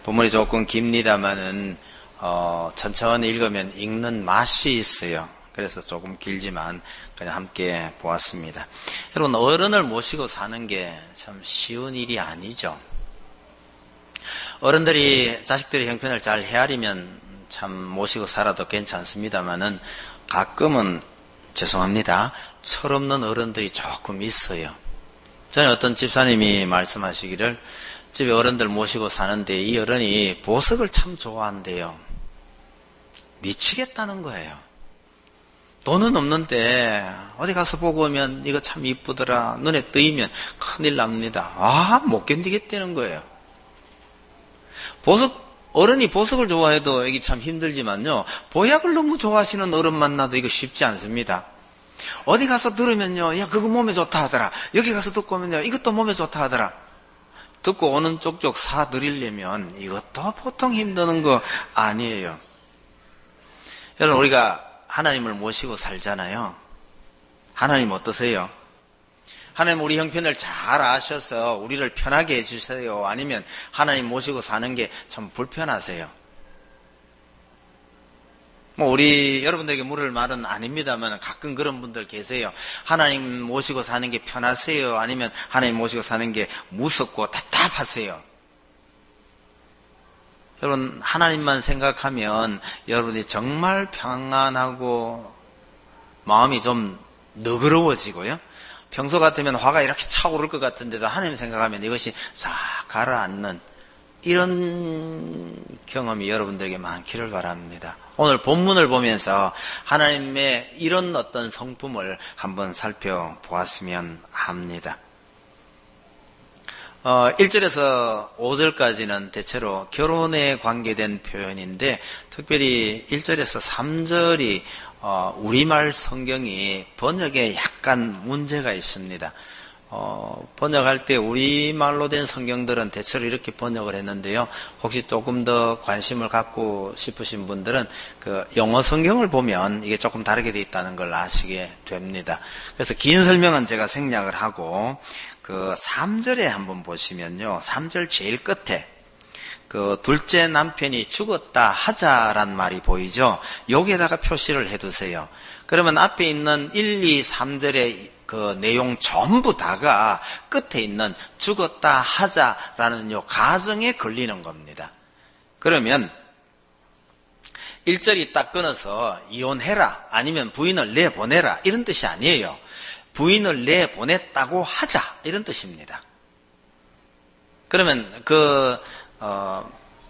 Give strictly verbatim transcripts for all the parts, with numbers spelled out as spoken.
본문이 조금 깁니다만은 어, 천천히 읽으면 읽는 맛이 있어요. 그래서 조금 길지만 그냥 함께 보았습니다. 여러분, 어른을 모시고 사는 게 참 쉬운 일이 아니죠. 어른들이 자식들의 형편을 잘 헤아리면 참 모시고 살아도 괜찮습니다만은 가끔은 죄송합니다, 철없는 어른들이 조금 있어요. 저는 어떤 집사님이 말씀하시기를 집에 어른들 모시고 사는데 이 어른이 보석을 참 좋아한대요. 미치겠다는 거예요. 돈은 없는데 어디 가서 보고 오면 이거 참 이쁘더라, 눈에 뜨이면 큰일 납니다. 아, 못 견디겠다는 거예요. 보석, 어른이 보석을 좋아해도 이게 참 힘들지만요, 보약을 너무 좋아하시는 어른 만나도 이거 쉽지 않습니다. 어디 가서 들으면요, 야, 그거 몸에 좋다 하더라. 여기 가서 듣고 오면요, 이것도 몸에 좋다 하더라. 듣고 오는 쪽쪽 사드리려면 이것도 보통 힘드는 거 아니에요. 여러분, 우리가 하나님을 모시고 살잖아요. 하나님 어떠세요? 하나님 우리 형편을 잘 아셔서 우리를 편하게 해주세요? 아니면 하나님 모시고 사는 게 참 불편하세요? 뭐 우리 여러분들에게 물을 말은 아닙니다만 가끔 그런 분들 계세요. 하나님 모시고 사는 게 편하세요? 아니면 하나님 모시고 사는 게 무섭고 답답하세요? 여러분, 하나님만 생각하면 여러분이 정말 평안하고 마음이 좀 너그러워지고요, 평소 같으면 화가 이렇게 차오를 것 같은데도 하나님 생각하면 이것이 싹 가라앉는 이런 경험이 여러분들에게 많기를 바랍니다. 오늘 본문을 보면서 하나님의 이런 어떤 성품을 한번 살펴보았으면 합니다. 어, 일 절에서 오 절까지는 대체로 결혼에 관계된 표현인데, 특별히 일 절에서 삼 절이 어, 우리말 성경이 번역에 약간 문제가 있습니다. 어, 번역할 때 우리말로 된 성경들은 대체로 이렇게 번역을 했는데요, 혹시 조금 더 관심을 갖고 싶으신 분들은 그 영어 성경을 보면 이게 조금 다르게 되어 있다는 걸 아시게 됩니다. 그래서 긴 설명은 제가 생략을 하고 그 삼 절에 한번 보시면요, 삼 절 제일 끝에 그 둘째 남편이 죽었다 하자란 말이 보이죠. 여기에다가 표시를 해두세요. 그러면 앞에 있는 일, 이, 삼 절의 그 내용 전부 다가 끝에 있는 죽었다 하자라는 요 가정에 걸리는 겁니다. 그러면 일 절이 딱 끊어서 이혼해라, 아니면 부인을 내보내라, 이런 뜻이 아니에요. 부인을 내보냈다고 하자, 이런 뜻입니다. 그러면 그 어,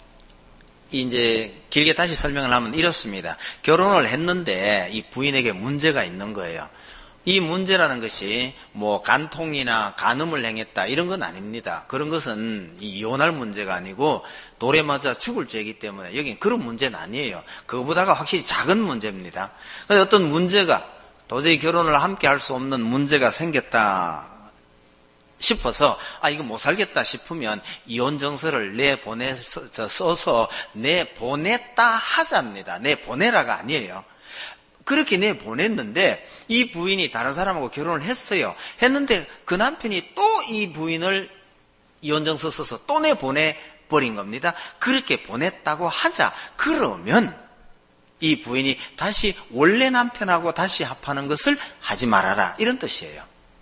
이제 길게 다시 설명을 하면 이렇습니다. 결혼을 했는데 이 부인에게 문제가 있는 거예요. 이 문제라는 것이 뭐 간통이나 간음을 행했다 이런 건 아닙니다. 그런 것은 이혼할 문제가 아니고 돌에 맞아 죽을 죄이기 때문에 여기는 그런 문제는 아니에요. 그거보다가 확실히 작은 문제입니다. 그런데 어떤 문제가, 도저히 결혼을 함께 할 수 없는 문제가 생겼다 싶어서 아 이거 못 살겠다 싶으면 이혼 정서를 내보내서 써서 내보냈다 하자입니다. 내보내라가 아니에요. 그렇게 내보냈는데 이 부인이 다른 사람하고 결혼을 했어요. 했는데 그 남편이 또 이 부인을 이혼 정서 써서 또 내보내버린 겁니다. 그렇게 보냈다고 하자. 그러면 이 부인이 다시 원래 남편하고 다시 합하는 것을 하지 말아라, 이런 뜻이에요.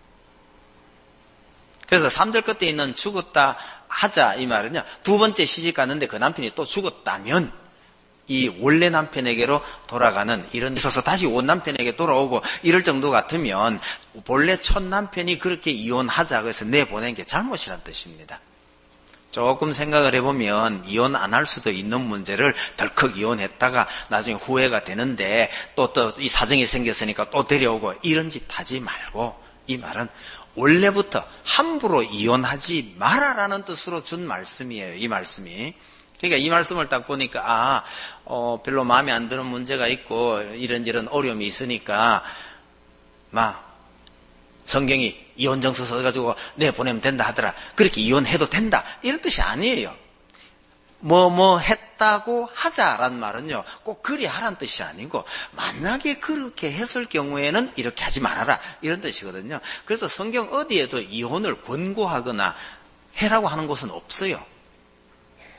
그래서 삼 절 끝에 있는 죽었다 하자 이 말은요, 두 번째 시집 갔는데 그 남편이 또 죽었다면 이 원래 남편에게로 돌아가는, 이런 있어서 다시 원 남편에게 돌아오고 이럴 정도 같으면 본래 첫 남편이 그렇게 이혼하자 그래서 내보낸 게 잘못이라는 뜻입니다. 조금 생각을 해보면 이혼 안 할 수도 있는 문제를 덜컥 이혼했다가 나중에 후회가 되는데 또 또 이 사정이 생겼으니까 또 데려오고 이런 짓 하지 말고, 이 말은 원래부터 함부로 이혼하지 마라라는 뜻으로 준 말씀이에요. 이 말씀이. 그러니까 이 말씀을 딱 보니까 아, 어, 별로 마음에 안 드는 문제가 있고 이런저런 어려움이 있으니까 막 성경이 이혼 정서 써가지고 내보내면 된다 하더라, 그렇게 이혼해도 된다, 이런 뜻이 아니에요. 뭐 뭐 했다고 하자란 말은요, 꼭 그리 하란 뜻이 아니고 만약에 그렇게 했을 경우에는 이렇게 하지 말아라, 이런 뜻이거든요. 그래서 성경 어디에도 이혼을 권고하거나 해라고 하는 곳은 없어요.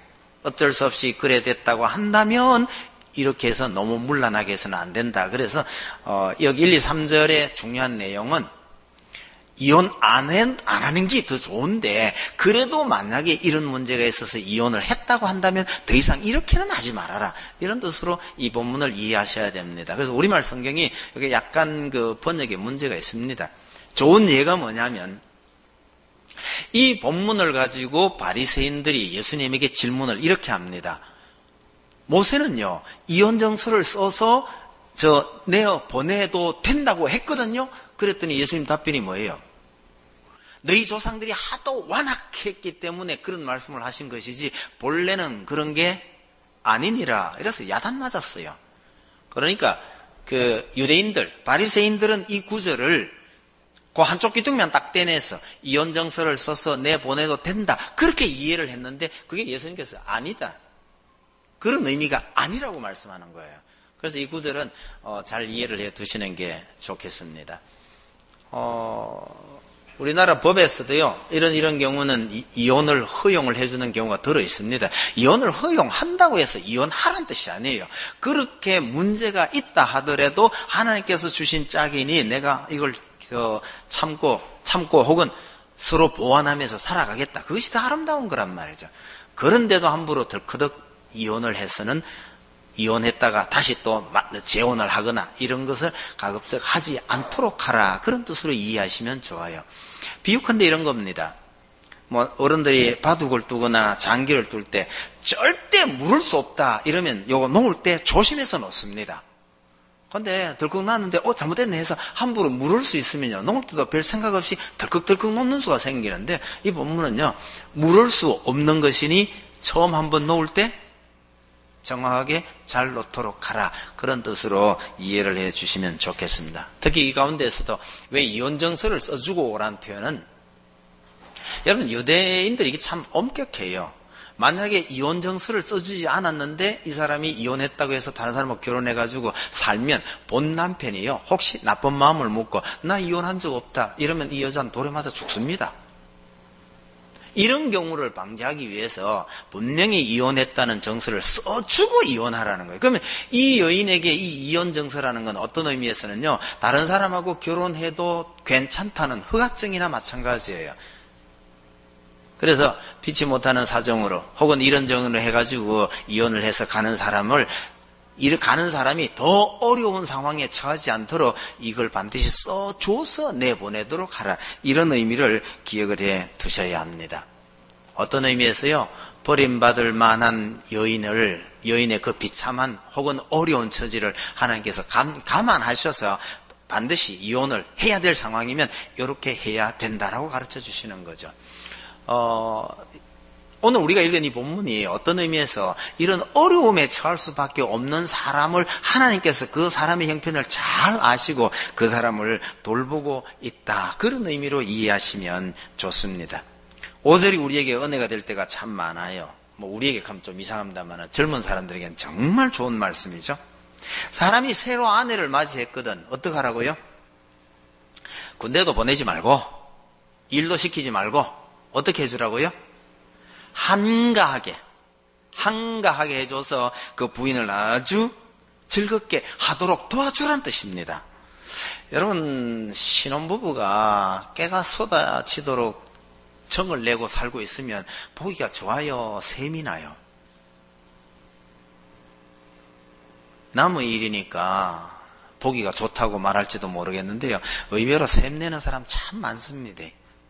어쩔 수 없이 그래 됐다고 한다면 이렇게 해서 너무 문란하게 해서는 안 된다. 그래서 어, 여기 일, 이, 삼 절의 중요한 내용은 이혼 안, 해, 안 하는 게 더 좋은데 그래도 만약에 이런 문제가 있어서 이혼을 했다고 한다면 더 이상 이렇게는 하지 말아라. 이런 뜻으로 이 본문을 이해하셔야 됩니다. 그래서 우리말 성경이 여기 약간 그 번역에 문제가 있습니다. 좋은 예가 뭐냐면 이 본문을 가지고 바리새인들이 예수님에게 질문을 이렇게 합니다. 모세는요 이혼 정서를 써서 저 내어 보내도 된다고 했거든요. 그랬더니 예수님 답변이 뭐예요? 너희 조상들이 하도 완악했기 때문에 그런 말씀을 하신 것이지 본래는 그런 게 아니니라. 이래서 야단 맞았어요. 그러니까 그 유대인들 바리새인들은 이 구절을 그 한쪽 귀퉁이만 딱 떼내서 이혼 정서를 써서 내보내도 된다 그렇게 이해를 했는데 그게 예수님께서 아니다, 그런 의미가 아니라고 말씀하는 거예요. 그래서 이 구절은 어, 잘 이해를 해 두시는 게 좋겠습니다. 어, 우리나라 법에서도요 이런 이런 경우는 이, 이혼을 허용을 해주는 경우가 들어 있습니다. 이혼을 허용한다고 해서 이혼하라는 뜻이 아니에요. 그렇게 문제가 있다 하더라도 하나님께서 주신 짝이니 내가 이걸 어, 참고 참고 혹은 서로 보완하면서 살아가겠다, 그것이 더 아름다운 거란 말이죠. 그런데도 함부로 덜커덕 이혼을 해서는 이혼했다가 다시 또 재혼을 하거나 이런 것을 가급적 하지 않도록 하라, 그런 뜻으로 이해하시면 좋아요. 비유컨대 이런 겁니다. 뭐 어른들이 바둑을 두거나 장기를 둘 때 절대 물을 수 없다 이러면 요거 놓을 때 조심해서 놓습니다. 근데 덜컥 놨는데 어 잘못됐네 해서 함부로 물을 수 있으면요 놓을 때도 별 생각 없이 덜컥덜컥 놓는 수가 생기는데 이 본문은요 물을 수 없는 것이니 처음 한번 놓을 때 정확하게 잘 놓도록 하라, 그런 뜻으로 이해를 해 주시면 좋겠습니다. 특히 이 가운데에서도 왜 이혼정서를 써주고 오라는 표현은 여러분 유대인들이 이게 참 엄격해요. 만약에 이혼정서를 써주지 않았는데 이 사람이 이혼했다고 해서 다른 사람하고 결혼해가지고 살면 본 남편이요 혹시 나쁜 마음을 먹고 나 이혼한 적 없다 이러면 이 여자는 돌에 맞아 죽습니다. 이런 경우를 방지하기 위해서 분명히 이혼했다는 정서를 써주고 이혼하라는 거예요. 그러면 이 여인에게 이 이혼 정서라는 건 어떤 의미에서는요 다른 사람하고 결혼해도 괜찮다는 허가증이나 마찬가지예요. 그래서 피치 못하는 사정으로 혹은 이런 정으로 해가지고 이혼을 해서 가는 사람을 이를 가는 사람이 더 어려운 상황에 처하지 않도록 이걸 반드시 써줘서 내보내도록 하라, 이런 의미를 기억을 해 두셔야 합니다. 어떤 의미에서요 버림받을 만한 여인을 여인의 그 비참한 혹은 어려운 처지를 하나님께서 감, 감안하셔서 반드시 이혼을 해야 될 상황이면 이렇게 해야 된다라고 가르쳐 주시는 거죠. 어, 오늘 우리가 읽은 이 본문이 어떤 의미에서 이런 어려움에 처할 수밖에 없는 사람을 하나님께서 그 사람의 형편을 잘 아시고 그 사람을 돌보고 있다, 그런 의미로 이해하시면 좋습니다. 오 절이 우리에게 은혜가 될 때가 참 많아요. 뭐 우리에게 하면 좀 이상합니다만 젊은 사람들에게는 정말 좋은 말씀이죠. 사람이 새로 아내를 맞이했거든 어떻게 하라고요? 군대도 보내지 말고 일도 시키지 말고 어떻게 해주라고요? 한가하게 한가하게 해줘서 그 부인을 아주 즐겁게 하도록 도와주란 뜻입니다. 여러분 신혼부부가 깨가 쏟아지도록 정을 내고 살고 있으면 보기가 좋아요, 셈이 나요? 남의 일이니까 보기가 좋다고 말할지도 모르겠는데요 의외로 셈내는 사람 참 많습니다.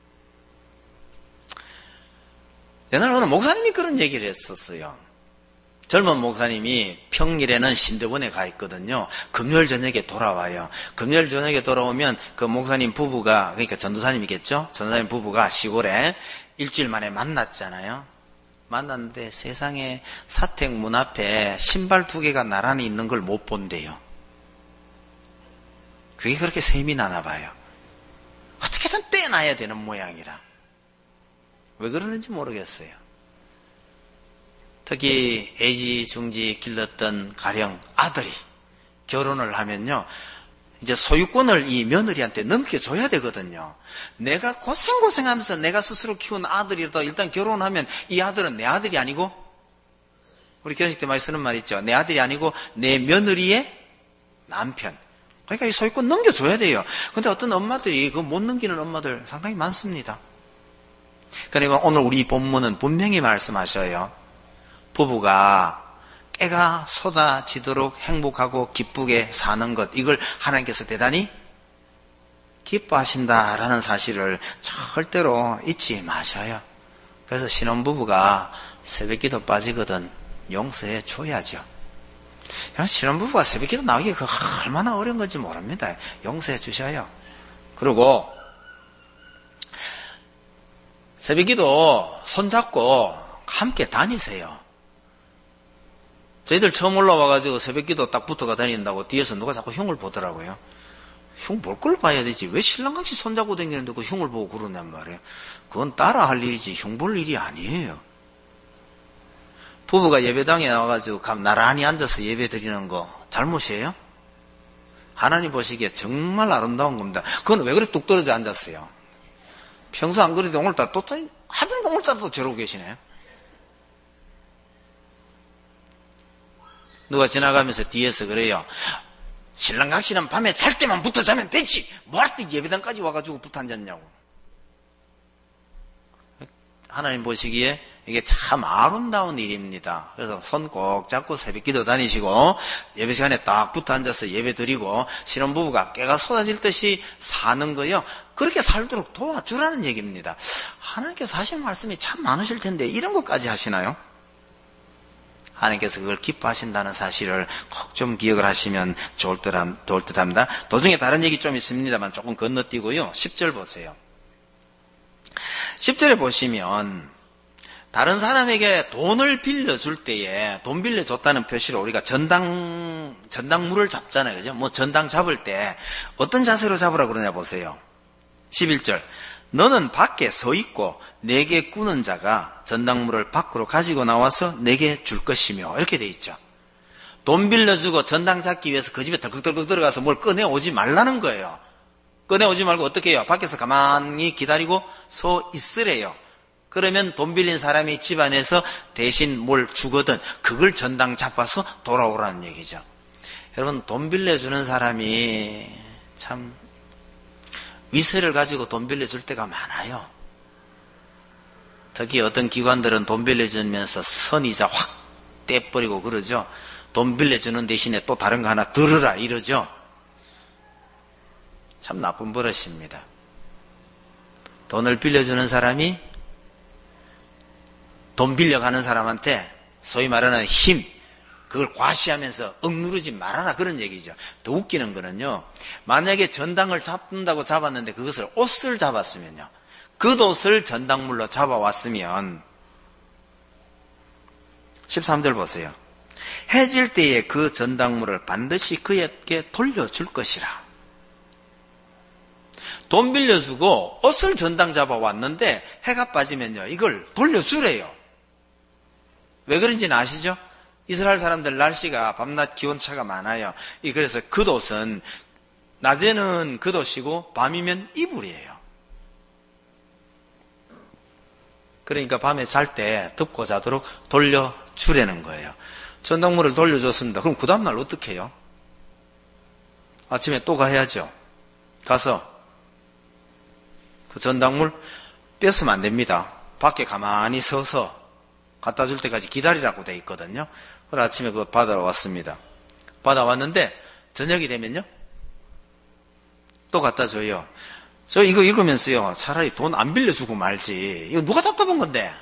옛날에 어느 목사님이 그런 얘기를 했었어요. 젊은 목사님이 평일에는 신대원에 가 있거든요. 금요일 저녁에 돌아와요. 금요일 저녁에 돌아오면 그 목사님 부부가, 그러니까 전도사님이겠죠? 전도사님 부부가 시골에 일주일 만에 만났잖아요. 만났는데 세상에 사택 문 앞에 신발 두 개가 나란히 있는 걸 못 본대요. 그게 그렇게 셈이 나나 봐요. 어떻게든 떼놔야 되는 모양이라. 왜 그러는지 모르겠어요. 특히 애지중지 길렀던 가령 아들이 결혼을 하면요 이제 소유권을 이 며느리한테 넘겨줘야 되거든요. 내가 고생고생하면서 내가 스스로 키운 아들이라도 일단 결혼하면 이 아들은 내 아들이 아니고 우리 결혼식 때 많이 쓰는 말 있죠. 내 아들이 아니고 내 며느리의 남편. 그러니까 이 소유권 넘겨줘야 돼요. 근데 어떤 엄마들이 그거 못 넘기는 엄마들 상당히 많습니다. 그러니까 오늘 우리 본문은 분명히 말씀하셔요. 부부가 깨가 쏟아지도록 행복하고 기쁘게 사는 것, 이걸 하나님께서 대단히 기뻐하신다라는 사실을 절대로 잊지 마셔요. 그래서 신혼부부가 새벽기도 빠지거든 용서해 줘야죠. 신혼부부가 새벽기도 나오기가 얼마나 어려운 건지 모릅니다. 용서해 주셔요. 그리고 새벽기도 손잡고 함께 다니세요. 저희들 처음 올라와가지고 새벽기도 딱 붙어가 다닌다고 뒤에서 누가 자꾸 흉을 보더라고요. 흉 볼 걸 봐야 되지. 왜 신랑같이 손잡고 다니는데 그 흉을 보고 그러냔 말이에요. 그건 따라 할 일이지 흉 볼 일이 아니에요. 부부가 예배당에 나와가지고 나란히 앉아서 예배 드리는 거 잘못이에요? 하나님 보시기에 정말 아름다운 겁니다. 그건 왜 그래 뚝 떨어져 앉았어요? 평소 안 그래도 오늘따라 또, 하필 오늘따라 또 저러고 계시네요. 누가 지나가면서 뒤에서 그래요. 신랑 각시는 밤에 잘 때만 붙어 자면 되지. 뭐 할 때 예배당까지 와가지고 붙어 앉았냐고. 하나님 보시기에 이게 참 아름다운 일입니다. 그래서 손 꼭 잡고 새벽기도 다니시고 예배 시간에 딱 붙어 앉아서 예배 드리고 신혼부부가 깨가 쏟아질 듯이 사는 거요. 그렇게 살도록 도와주라는 얘기입니다. 하나님께서 하신 말씀이 참 많으실 텐데 이런 것까지 하시나요? 하나님께서 그걸 기뻐하신다는 사실을 꼭 좀 기억을 하시면 좋을 듯 합니다. 도중에 다른 얘기 좀 있습니다만 조금 건너뛰고요. 십 절 보세요. 십 절에 보시면 다른 사람에게 돈을 빌려줄 때에 돈 빌려줬다는 표시로 우리가 전당, 전당물을 잡잖아요. 그죠? 뭐 전당 잡을 때 어떤 자세로 잡으라 그러냐 보세요. 십일 절. 너는 밖에 서 있고 내게 꾸는 자가 전당물을 밖으로 가지고 나와서 내게 줄 것이며 이렇게 돼 있죠. 돈 빌려주고 전당 잡기 위해서 그 집에 덜컥덜컥 들어가서 뭘 꺼내오지 말라는 거예요. 꺼내오지 말고 어떻게 해요? 밖에서 가만히 기다리고 서 있으래요. 그러면 돈 빌린 사람이 집 안에서 대신 뭘 주거든 그걸 전당 잡아서 돌아오라는 얘기죠. 여러분 돈 빌려주는 사람이 참 위세를 가지고 돈 빌려줄 때가 많아요. 특히 어떤 기관들은 돈 빌려주면서 선이자 확 떼버리고 그러죠. 돈 빌려주는 대신에 또 다른 거 하나 들으라 이러죠. 참 나쁜 버릇입니다. 돈을 빌려주는 사람이 돈 빌려가는 사람한테 소위 말하는 힘, 그걸 과시하면서 억누르지 말아라 그런 얘기죠. 더 웃기는 거는요. 만약에 전당을 잡는다고 잡았는데 그것을 옷을 잡았으면요. 그 옷을 전당물로 잡아왔으면 십삼 절 보세요. 해질 때에 그 전당물을 반드시 그에게 돌려줄 것이라. 돈 빌려주고 옷을 전당 잡아왔는데 해가 빠지면요. 이걸 돌려주래요. 왜 그런지는 아시죠? 이스라엘 사람들 날씨가 밤낮 기온차가 많아요. 그래서 겉옷은 낮에는 겉옷이고 밤이면 이불이에요. 그러니까 밤에 잘 때 덮고 자도록 돌려주라는 거예요. 전당물을 돌려줬습니다. 그럼 그 다음날 어떻게 해요? 아침에 또 가야죠. 가서 그 전당물 뺐으면 안 됩니다. 밖에 가만히 서서 갖다 줄 때까지 기다리라고 돼 있거든요. 그래서 아침에 그거 받아왔습니다. 받아왔는데 저녁이 되면요. 또 갖다 줘요. 저 이거 읽으면서요. 차라리 돈 안 빌려주고 말지. 이거 누가 답답한 건데.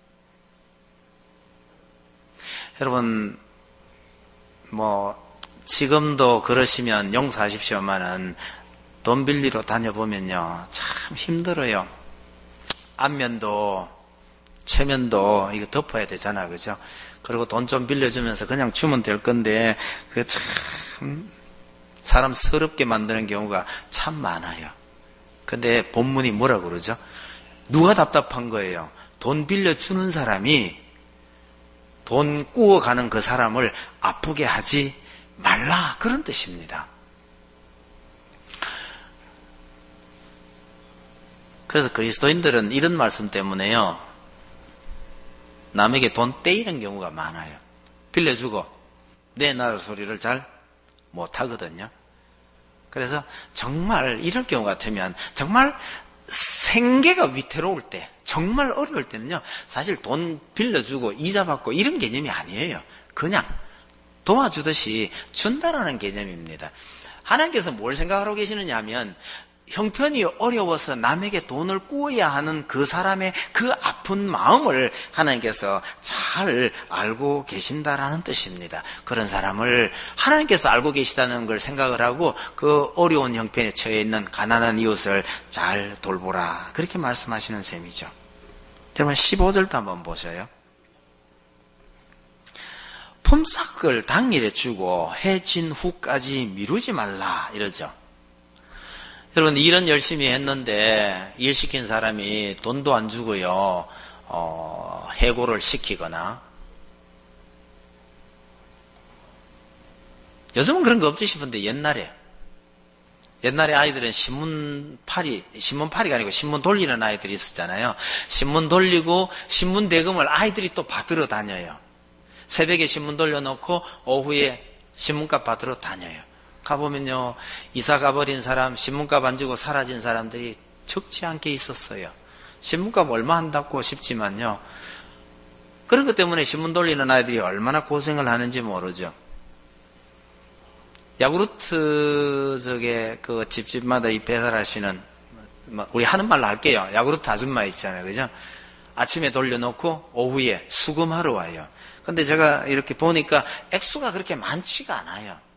여러분 뭐 지금도 그러시면 용서하십시오만은 돈 빌리러 다녀보면요. 참 힘들어요. 앞면도 최면도 이거 덮어야 되잖아. 그죠? 그리고 돈 좀 빌려주면서 그냥 주면 될 건데 그게 참 사람 서럽게 만드는 경우가 참 많아요. 근데 본문이 뭐라고 그러죠? 누가 답답한 거예요? 돈 빌려주는 사람이 돈 꾸어가는 그 사람을 아프게 하지 말라 그런 뜻입니다. 그래서 그리스도인들은 이런 말씀 때문에요. 남에게 돈 떼이는 경우가 많아요. 빌려주고 내 나라 소리를 잘 못하거든요. 그래서 정말 이럴 경우 같으면 정말 생계가 위태로울 때, 정말 어려울 때는요, 사실 돈 빌려주고 이자 받고 이런 개념이 아니에요. 그냥 도와주듯이 준다라는 개념입니다. 하나님께서 뭘 생각하고 계시느냐 하면 형편이 어려워서 남에게 돈을 구해야 하는 그 사람의 그 아픈 마음을 하나님께서 잘 알고 계신다라는 뜻입니다. 그런 사람을 하나님께서 알고 계시다는 걸 생각을 하고 그 어려운 형편에 처해 있는 가난한 이웃을 잘 돌보라, 그렇게 말씀하시는 셈이죠. 여러분 십오 절도 한번 보셔요. 품삯을 당일에 주고 해진 후까지 미루지 말라 이러죠. 여러분 일은 열심히 했는데 일 시킨 사람이 돈도 안 주고요, 어, 해고를 시키거나, 요즘은 그런 거 없지 싶은데 옛날에 옛날에 아이들은 신문팔이 신문팔이가 아니고 신문 돌리는 아이들이 있었잖아요. 신문 돌리고 신문 대금을 아이들이 또 받으러 다녀요. 새벽에 신문 돌려놓고 오후에 신문값 받으러 다녀요. 가보면요, 이사 가버린 사람, 신문값 안 주고 사라진 사람들이 적지 않게 있었어요. 신문값 얼마 한다고 싶지만요, 그런 것 때문에 신문 돌리는 아이들이 얼마나 고생을 하는지 모르죠. 야구르트 저게 그 집집마다 이 배달하시는, 우리 하는 말로 할게요. 야구르트 아줌마 있잖아요, 그죠? 아침에 돌려놓고 오후에 수금하러 와요. 근데 제가 이렇게 보니까 액수가 그렇게 많지가 않아요.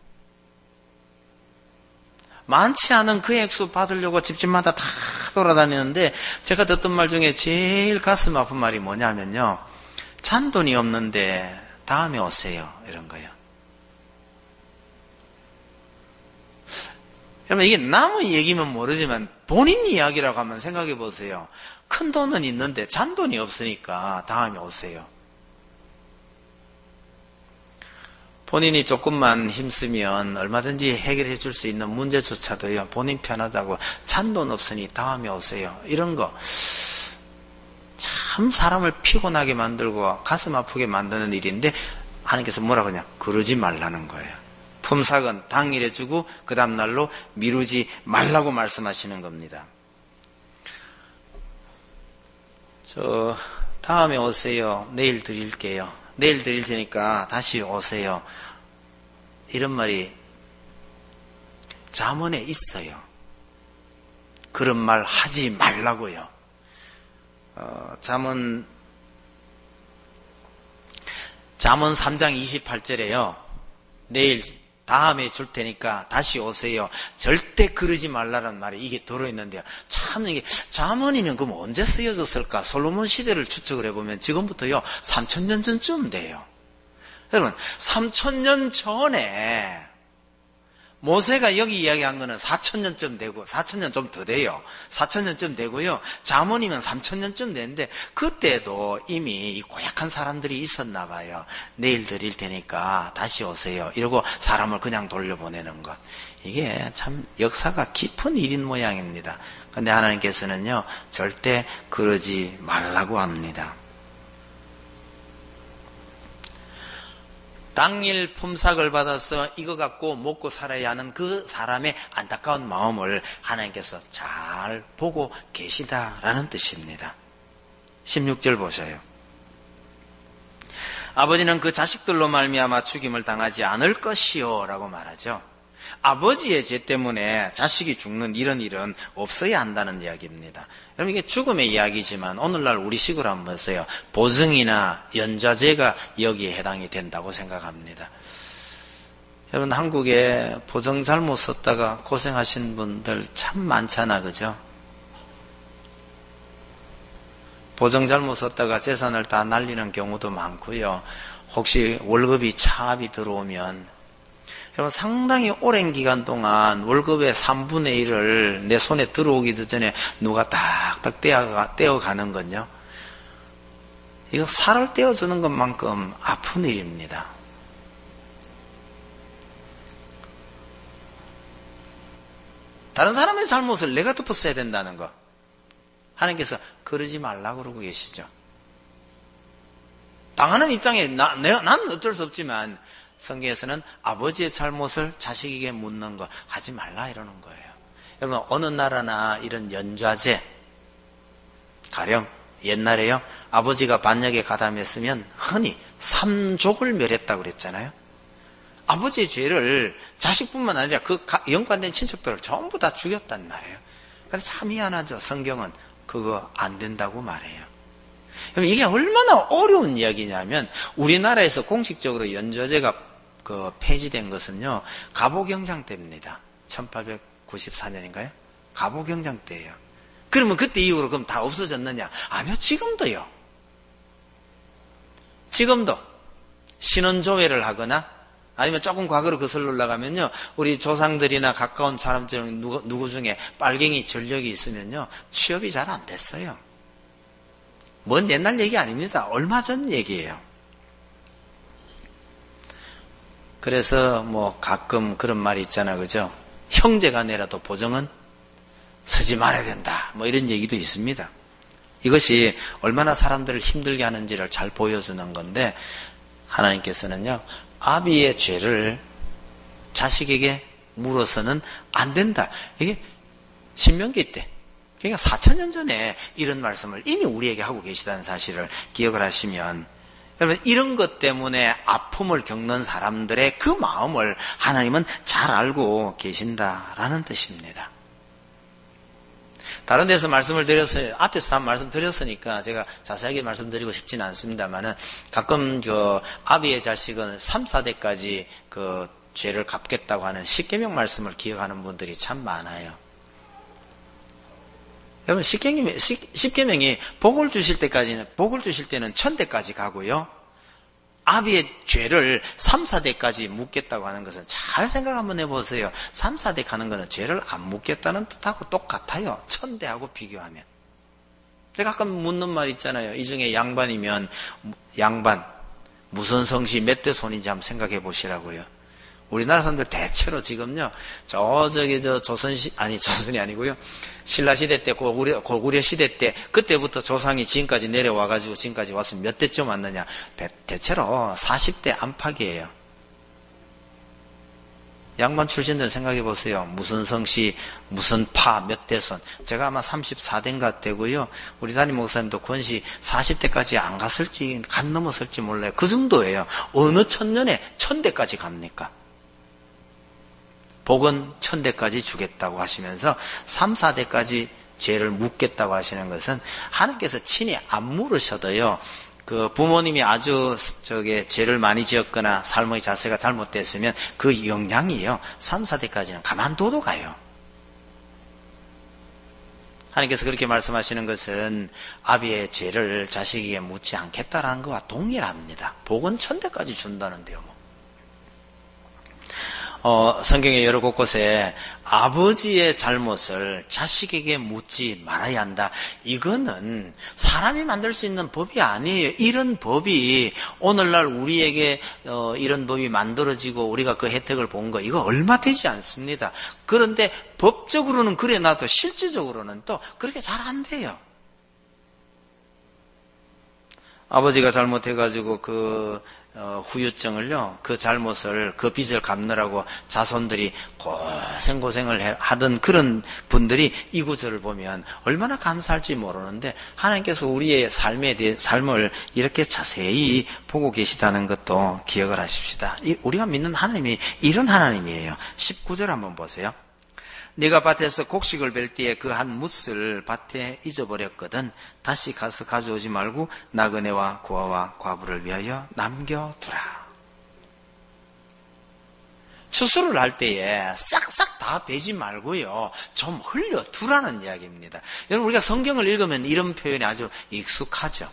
많지 않은 그 액수 받으려고 집집마다 다 돌아다니는데, 제가 듣던 말 중에 제일 가슴 아픈 말이 뭐냐면요, 잔돈이 없는데 다음에 오세요, 이런 거예요. 여러분 이게 남의 얘기면 모르지만 본인 이야기라고 하면 생각해 보세요. 큰 돈은 있는데 잔돈이 없으니까 다음에 오세요. 본인이 조금만 힘쓰면 얼마든지 해결해 줄 수 있는 문제조차도요, 본인 편하다고 잔돈 없으니 다음에 오세요, 이런 거 참 사람을 피곤하게 만들고 가슴 아프게 만드는 일인데, 하나님께서 뭐라고 하냐, 그러지 말라는 거예요. 품삯은 당일에 주고 그 다음날로 미루지 말라고 말씀하시는 겁니다. 저 다음에 오세요, 내일 드릴게요, 내일 드릴 테니까 다시 오세요, 이런 말이 잠언에 있어요. 그런 말 하지 말라고요. 어, 잠언 잠언 삼 장 이십팔 절에요. 내일 다음에 줄 테니까 다시 오세요, 절대 그러지 말라는 말이 이게 들어있는데요. 참 이게 잠언이면 그럼 언제 쓰여졌을까? 솔로몬 시대를 추측을 해보면 지금부터요 삼천 년 전쯤 돼요. 여러분 삼천 년 전에 모세가 여기 이야기한 거는 사천 년쯤 되고, 사천 년 좀 더 돼요. 사천 년쯤 되고요, 잠언이면 삼천 년쯤 되는데 그때도 이미 이 고약한 사람들이 있었나 봐요. 내일 드릴 테니까 다시 오세요 이러고 사람을 그냥 돌려보내는 것, 이게 참 역사가 깊은 일인 모양입니다. 근데 하나님께서는요 절대 그러지 말라고 합니다. 당일 품삯을 받아서 이거 갖고 먹고 살아야 하는 그 사람의 안타까운 마음을 하나님께서 잘 보고 계시다라는 뜻입니다. 십육 절 보셔요. 아버지는 그 자식들로 말미암아 죽임을 당하지 않을 것이요 라고 말하죠. 아버지의 죄 때문에 자식이 죽는 이런 일은 없어야 한다는 이야기입니다. 여러분 이게 죽음의 이야기지만 오늘날 우리식으로 한번 보세요. 보증이나 연좌제가 여기에 해당이 된다고 생각합니다. 여러분 한국에 보증 잘못 썼다가 고생하신 분들 참 많잖아, 그죠? 보증 잘못 썼다가 재산을 다 날리는 경우도 많고요. 혹시 월급이 차압이 들어오면 여러분 상당히 오랜 기간 동안 월급의 삼분의 일을 내 손에 들어오기도 전에 누가 딱딱 떼어가, 떼어가는 건요, 이거 살을 떼어주는 것만큼 아픈 일입니다. 다른 사람의 잘못을 내가 덮었어야 된다는 거, 하나님께서 그러지 말라고 그러고 계시죠. 당하는 입장에 나, 내가, 나는 어쩔 수 없지만 성경에서는 아버지의 잘못을 자식에게 묻는 거 하지 말라 이러는 거예요. 여러분 어느 나라나 이런 연좌제 가령 옛날에요 아버지가 반역에 가담했으면 흔히 삼족을 멸했다고 그랬잖아요. 아버지의 죄를 자식뿐만 아니라 그 연관된 친척들을 전부 다 죽였단 말이에요. 그래서 참 희한하죠. 성경은 그거 안 된다고 말해요. 이게 얼마나 어려운 이야기냐면 우리나라에서 공식적으로 연좌제가 그 폐지된 것은요 갑오경장 때입니다. 천팔백구십사 년인가요? 갑오경장 때예요. 그러면 그때 이후로 그럼 다 없어졌느냐? 아니요, 지금도요. 지금도 신원조회를 하거나 아니면 조금 과거로 거슬러 올라가면요 우리 조상들이나 가까운 사람들 누구, 누구 중에 빨갱이 전력이 있으면요 취업이 잘 안 됐어요. 먼 옛날 얘기 아닙니다. 얼마 전 얘기예요. 그래서 뭐 가끔 그런 말이 있잖아, 그죠? 형제간에라도 보정은 서지 말아야 된다. 뭐 이런 얘기도 있습니다. 이것이 얼마나 사람들을 힘들게 하는지를 잘 보여주는 건데 하나님께서는요 아비의 죄를 자식에게 물어서는 안 된다. 이게 신명기 때 그러니까 사천 년 전에 이런 말씀을 이미 우리에게 하고 계시다는 사실을 기억을 하시면 여러분 이런 것 때문에 아픔을 겪는 사람들의 그 마음을 하나님은 잘 알고 계신다라는 뜻입니다. 다른 데서 말씀을 드렸어요. 앞에서 다 말씀 드렸으니까 제가 자세하게 말씀드리고 싶지는 않습니다만은 가끔 그 아비의 자식은 삼, 사 대까지 그 죄를 갚겠다고 하는 십계명 말씀을 기억하는 분들이 참 많아요. 여러분 십계명이, 십계명이 복을 주실 때까지는 복을 주실 때는 천 대까지 가고요. 아비의 죄를 삼, 사 대까지 묻겠다고 하는 것은 잘 생각 한번 해보세요. 삼, 사 대 가는 것은 죄를 안 묻겠다는 뜻하고 똑같아요. 천 대하고 비교하면. 제가 가끔 묻는 말 있잖아요. 이 중에 양반이면 양반 무슨 성씨 몇 대 손인지 한번 생각해 보시라고요. 우리나라 사람들 대체로 지금요, 저, 저기, 저, 조선시, 아니, 조선이 아니고요. 신라시대 때, 고구려, 고구려 시대 때, 그때부터 조상이 지금까지 내려와가지고 지금까지 와서 몇 대쯤 왔느냐. 대체로 사십 대 안팎이에요. 양반 출신들 생각해 보세요. 무슨 성씨, 무슨 파, 몇 대손. 제가 아마 삼십사 대인가 되고요. 우리 담임 목사님도 권씨 사십 대까지 안 갔을지, 간 넘었을지 몰라요. 그 정도예요. 어느 천년에 천 대까지 갑니까? 복은 천 대까지 주겠다고 하시면서 삼, 사 대까지 죄를 묻겠다고 하시는 것은 하나님께서 친히 안 물으셔도요. 그 부모님이 아주 저게 죄를 많이 지었거나 삶의 자세가 잘못됐으면 그 영향이요. 삼, 사 대까지는 가만둬도 가요. 하나님께서 그렇게 말씀하시는 것은 아비의 죄를 자식에게 묻지 않겠다라는 것과 동일합니다. 복은 천 대까지 준다는데요. 뭐. 어, 성경의 여러 곳곳에 아버지의 잘못을 자식에게 묻지 말아야 한다. 이거는 사람이 만들 수 있는 법이 아니에요. 이런 법이 오늘날 우리에게 어, 이런 법이 만들어지고 우리가 그 혜택을 본 거 이거 얼마 되지 않습니다. 그런데 법적으로는 그래 놔도 실질적으로는 또 그렇게 잘 안 돼요. 아버지가 잘못해가지고 그 어, 후유증을요, 그 잘못을, 그 빚을 갚느라고 자손들이 고생고생을 해, 하던 그런 분들이 이 구절을 보면 얼마나 감사할지 모르는데 하나님께서 우리의 삶에 대해, 삶을 이렇게 자세히 보고 계시다는 것도 기억을 하십시다. 이, 우리가 믿는 하나님이 이런 하나님이에요. 십구 절 한번 보세요. 네가 밭에서 곡식을 벨 때에 그 한 뭇을 밭에 잊어버렸거든 다시 가서 가져오지 말고 나그네와 고아와 과부를 위하여 남겨두라. 추수를 할 때에 싹싹 다 베지 말고요. 좀 흘려두라는 이야기입니다. 여러분 우리가 성경을 읽으면 이런 표현이 아주 익숙하죠.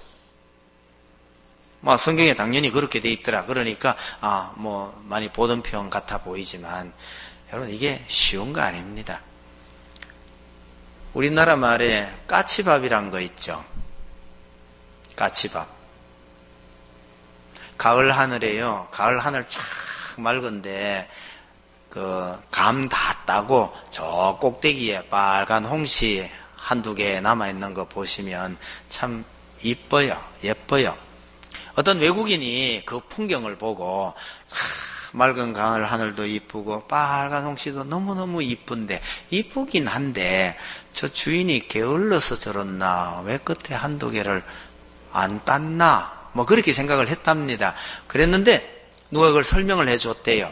뭐 성경에 당연히 그렇게 돼 있더라. 그러니까 아, 뭐 많이 보던 표현 같아 보이지만 여러분 이게 쉬운 거 아닙니다. 우리나라 말에 까치밥이란 거 있죠. 까치밥. 가을 하늘에요. 가을 하늘 쫙 맑은데 그 감 다 따고 저 꼭대기에 빨간 홍시 한두 개 남아있는 거 보시면 참 이뻐요. 예뻐요. 어떤 외국인이 그 풍경을 보고 아, 맑은 가을 하늘도 이쁘고 빨간 홍시도 너무너무 이쁜데 이쁘긴 한데 저 주인이 게을러서 저렇나 왜 끝에 한두 개를 안 땄나 뭐 그렇게 생각을 했답니다. 그랬는데 누가 그걸 설명을 해줬대요.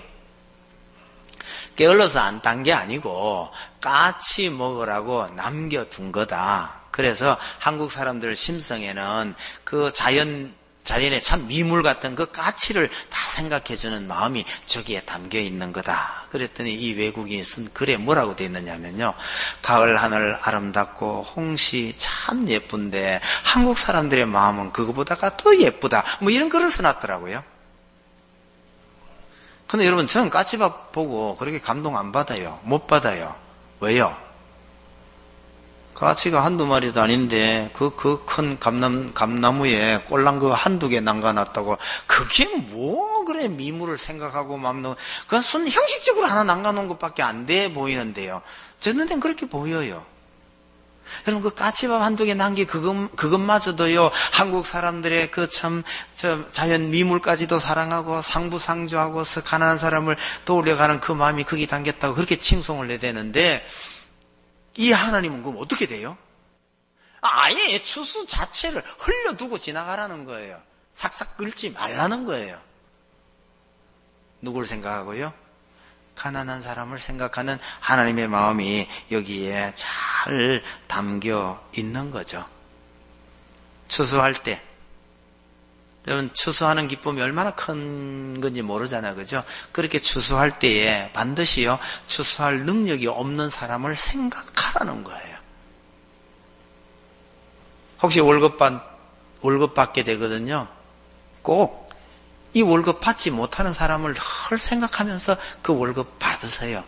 게을러서 안 딴 게 아니고 까치 먹으라고 남겨둔 거다. 그래서 한국 사람들 심성에는 그 자연 자연의 참 미물 같은 그 가치를 다 생각해주는 마음이 저기에 담겨 있는 거다. 그랬더니 이 외국인이 쓴 글에 뭐라고 되어 있느냐면요. 가을 하늘 아름답고 홍시 참 예쁜데 한국 사람들의 마음은 그거보다가 더 예쁘다. 뭐 이런 글을 써놨더라고요. 근데 여러분 저는 까치밥 보고 그렇게 감동 안 받아요. 못 받아요. 왜요? 가치가 한두 마리도 아닌데 그 그 큰 감남 감나무에 꼴랑 그 한두 개 남가놨다고 그게 뭐 그래 미물을 생각하고 맘는 그건 순 형식적으로 하나 남가놓은 것밖에 안 돼 보이는데요. 제 눈엔 그렇게 보여요. 여러분 그 까치밥 한두 개 남기 그것 그것마저도요 한국 사람들의 그 참 저 자연 미물까지도 사랑하고 상부상조하고 가난한 사람을 떠올려가는 그 마음이 거기 담겼다고 그렇게 칭송을 내대는데. 이 하나님은 그럼 어떻게 돼요? 아예 추수 자체를 흘려두고 지나가라는 거예요. 삭삭 긁지 말라는 거예요. 누구를 생각하고요? 가난한 사람을 생각하는 하나님의 마음이 여기에 잘 담겨 있는 거죠. 추수할 때 여러분 추수하는 기쁨이 얼마나 큰 건지 모르잖아요. 그죠? 그렇게 추수할 때에 반드시요 추수할 능력이 없는 사람을 생각하라는 거예요. 혹시 월급 받, 월급 받게 되거든요. 꼭 이 월급 받지 못하는 사람을 늘 생각하면서 그 월급 받으세요.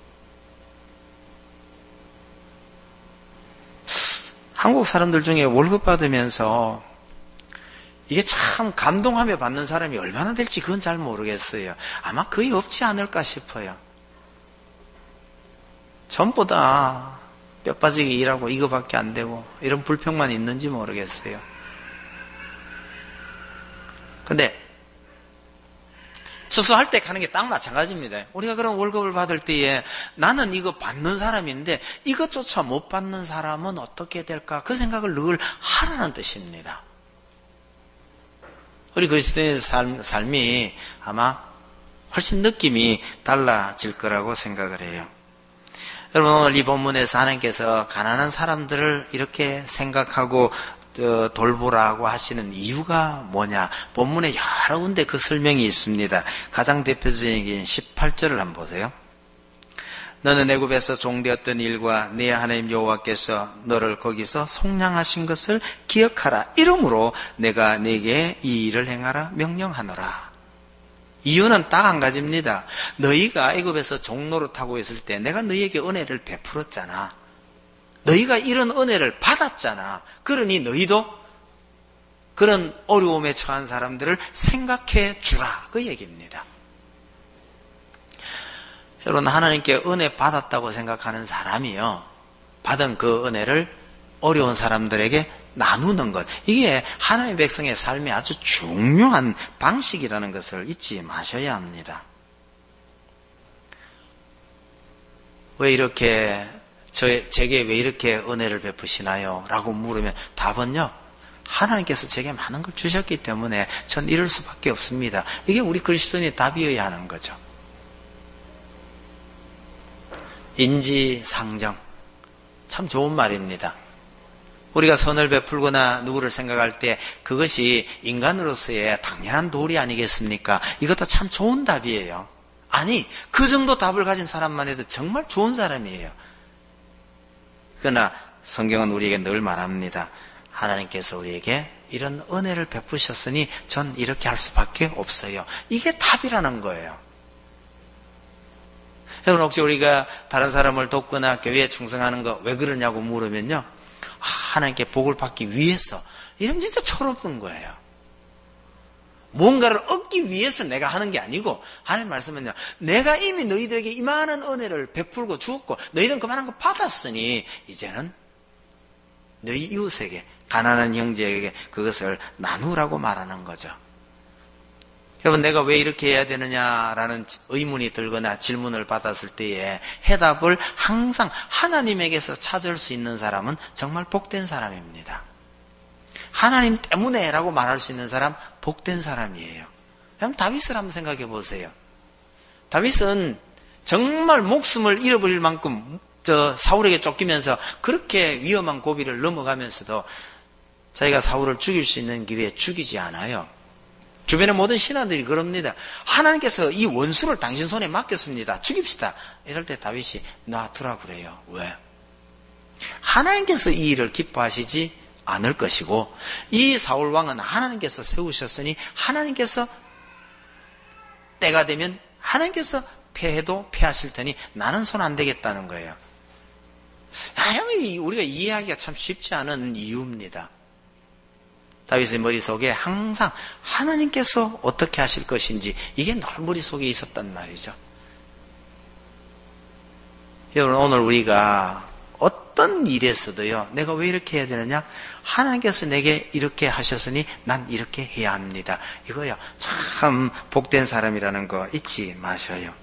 한국 사람들 중에 월급 받으면서 이게 참 감동하며 받는 사람이 얼마나 될지 그건 잘 모르겠어요. 아마 거의 없지 않을까 싶어요. 전부 다 뼈 빠지게 일하고 이거밖에 안 되고 이런 불평만 있는지 모르겠어요. 근데 추수할 때 가는 게 딱 마찬가지입니다. 우리가 그런 월급을 받을 때에 나는 이거 받는 사람인데 이것조차 못 받는 사람은 어떻게 될까? 그 생각을 늘 하라는 뜻입니다. 우리 그리스도인의 삶, 삶이 아마 훨씬 느낌이 달라질 거라고 생각을 해요. 여러분 오늘 이 본문에서 하나님께서 가난한 사람들을 이렇게 생각하고 돌보라고 하시는 이유가 뭐냐? 본문에 여러 군데 그 설명이 있습니다. 가장 대표적인 십팔 절을 한번 보세요. 너는 애굽에서 종되었던 일과 네 하나님 여호와께서 너를 거기서 속량하신 것을 기억하라. 이러므로 내가 네게 이 일을 행하라 명령하노라. 이유는 딱 한 가지입니다. 너희가 애굽에서 종노릇하고 있을 때 내가 너희에게 은혜를 베풀었잖아. 너희가 이런 은혜를 받았잖아. 그러니 너희도 그런 어려움에 처한 사람들을 생각해 주라. 그 얘기입니다. 여러분 하나님께 은혜 받았다고 생각하는 사람이요. 받은 그 은혜를 어려운 사람들에게 나누는 것. 이게 하나님의 백성의 삶의 아주 중요한 방식이라는 것을 잊지 마셔야 합니다. 왜 이렇게 저, 제게 왜 이렇게 은혜를 베푸시나요? 라고 물으면 답은요. 하나님께서 제게 많은 걸 주셨기 때문에 전 이럴 수밖에 없습니다. 이게 우리 그리스도인의 답이어야 하는 거죠. 인지상정. 참 좋은 말입니다. 우리가 선을 베풀거나 누구를 생각할 때 그것이 인간으로서의 당연한 도리 아니겠습니까? 이것도 참 좋은 답이에요. 아니, 그 정도 답을 가진 사람만 해도 정말 좋은 사람이에요. 그러나 성경은 우리에게 늘 말합니다. 하나님께서 우리에게 이런 은혜를 베푸셨으니 전 이렇게 할 수밖에 없어요. 이게 답이라는 거예요. 여러분 혹시 우리가 다른 사람을 돕거나 교회에 충성하는 거 왜 그러냐고 물으면요. 하나님께 복을 받기 위해서. 이러면 진짜 철없는 거예요. 뭔가를 얻기 위해서 내가 하는 게 아니고 하나님 말씀은요. 내가 이미 너희들에게 이만한 은혜를 베풀고 주었고 너희들은 그만한 거 받았으니 이제는 너희 이웃에게 가난한 형제에게 그것을 나누라고 말하는 거죠. 여러분, 내가 왜 이렇게 해야 되느냐라는 의문이 들거나 질문을 받았을 때에 해답을 항상 하나님에게서 찾을 수 있는 사람은 정말 복된 사람입니다. 하나님 때문에 라고 말할 수 있는 사람, 복된 사람이에요. 그럼 다윗을 한번 생각해 보세요. 다윗은 정말 목숨을 잃어버릴 만큼 저 사울에게 쫓기면서 그렇게 위험한 고비를 넘어가면서도 자기가 사울을 죽일 수 있는 기회에 죽이지 않아요. 주변의 모든 신하들이 그럽니다. 하나님께서 이 원수를 당신 손에 맡겼습니다. 죽입시다. 이럴 때 다윗이 놔두라 그래요. 왜? 하나님께서 이 일을 기뻐하시지 않을 것이고, 이 사울 왕은 하나님께서 세우셨으니 하나님께서 때가 되면 하나님께서 패해도 패하실 테니 나는 손 안 대겠다는 거예요. 우리가 이해하기가 참 쉽지 않은 이유입니다. 다윗의 머릿속에 항상 하나님께서 어떻게 하실 것인지 이게 늘 머릿속에 있었단 말이죠. 여러분, 오늘 우리가 어떤 일에서도요, 내가 왜 이렇게 해야 되느냐? 하나님께서 내게 이렇게 하셨으니 난 이렇게 해야 합니다. 이거요, 참 복된 사람이라는 거 잊지 마셔요.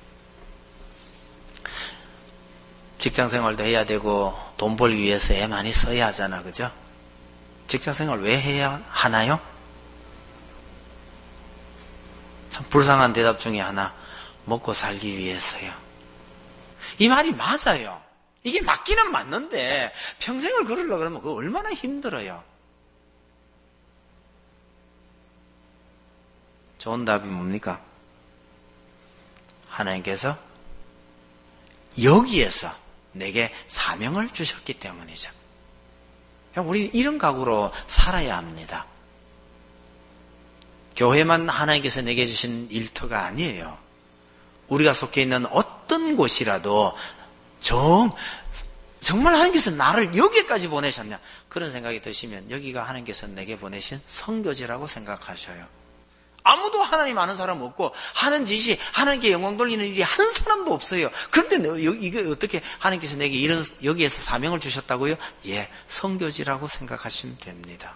직장생활도 해야 되고 돈 벌기 위해서 애 많이 써야 하잖아, 그죠? 직장생활 왜 해야 하나요? 참 불쌍한 대답 중에 하나, 먹고 살기 위해서요. 이 말이 맞아요. 이게 맞기는 맞는데 평생을 그러려고 그러면 그거 얼마나 힘들어요. 좋은 답이 뭡니까? 하나님께서 여기에서 내게 사명을 주셨기 때문이죠. 우리 이런 각오로 살아야 합니다. 교회만 하나님께서 내게 주신 일터가 아니에요. 우리가 속해 있는 어떤 곳이라도 정, 정말 하나님께서 나를 여기까지 보내셨냐, 그런 생각이 드시면 여기가 하나님께서 내게 보내신 선교지라고 생각하셔요. 아무도 하나님 아는 사람 없고 하는 짓이 하나님께 영광 돌리는 일이 한 사람도 없어요. 그런데 이게 어떻게 하나님께서 내게 이런 여기에서 사명을 주셨다고요? 예, 선교지라고 생각하시면 됩니다.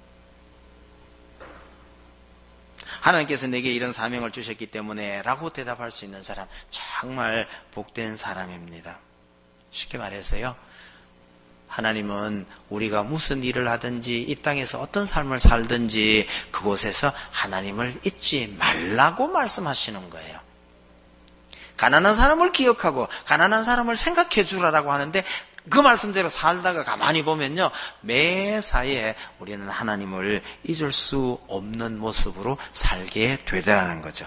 하나님께서 내게 이런 사명을 주셨기 때문에 라고 대답할 수 있는 사람, 정말 복된 사람입니다. 쉽게 말해서요, 하나님은 우리가 무슨 일을 하든지 이 땅에서 어떤 삶을 살든지 그곳에서 하나님을 잊지 말라고 말씀하시는 거예요. 가난한 사람을 기억하고 가난한 사람을 생각해 주라라고 하는데, 그 말씀대로 살다가 가만히 보면요, 매사에 우리는 하나님을 잊을 수 없는 모습으로 살게 되더라는 거죠.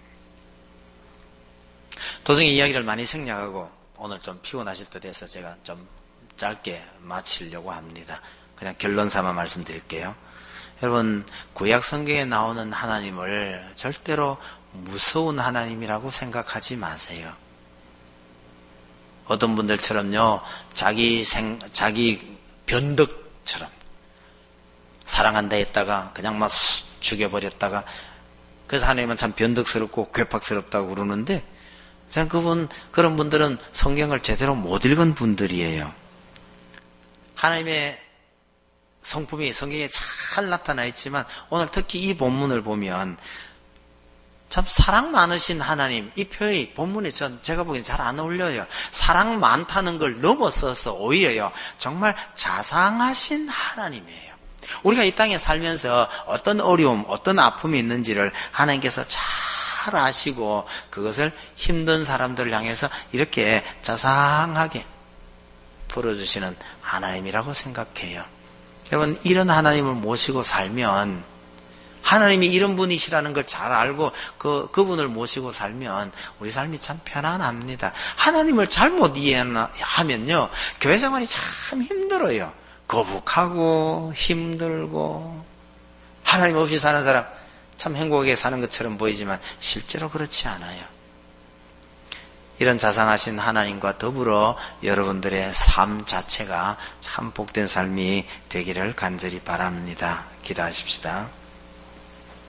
도중에 이야기를 많이 생략하고 오늘 좀 피곤하실 듯 해서 제가 좀 짧게 마치려고 합니다. 그냥 결론 삼아 말씀드릴게요. 여러분, 구약 성경에 나오는 하나님을 절대로 무서운 하나님이라고 생각하지 마세요. 어떤 분들처럼요, 자기 생, 자기 변덕처럼 사랑한다 했다가 그냥 막 죽여버렸다가, 그래서 하나님은 참 변덕스럽고 괴팍스럽다고 그러는데, 저는 그분, 그런 분들은 성경을 제대로 못 읽은 분들이에요. 하나님의 성품이 성경에 잘 나타나 있지만 오늘 특히 이 본문을 보면 참 사랑 많으신 하나님, 이 표현이 본문에 전 제가 보기엔 잘 안 어울려요. 사랑 많다는 걸 넘어서서 오히려요, 정말 자상하신 하나님이에요. 우리가 이 땅에 살면서 어떤 어려움, 어떤 아픔이 있는지를 하나님께서 잘 아시고 그것을 힘든 사람들을 향해서 이렇게 자상하게 풀어주시는 하나님이라고 생각해요. 여러분, 이런 하나님을 모시고 살면, 하나님이 이런 분이시라는 걸 잘 알고 그, 그분을 모시고 살면 우리 삶이 참 편안합니다. 하나님을 잘못 이해하면요, 교회 생활이 참 힘들어요. 거북하고 힘들고, 하나님 없이 사는 사람 참 행복하게 사는 것처럼 보이지만 실제로 그렇지 않아요. 이런 자상하신 하나님과 더불어 여러분들의 삶 자체가 참 복된 삶이 되기를 간절히 바랍니다. 기도하십시다.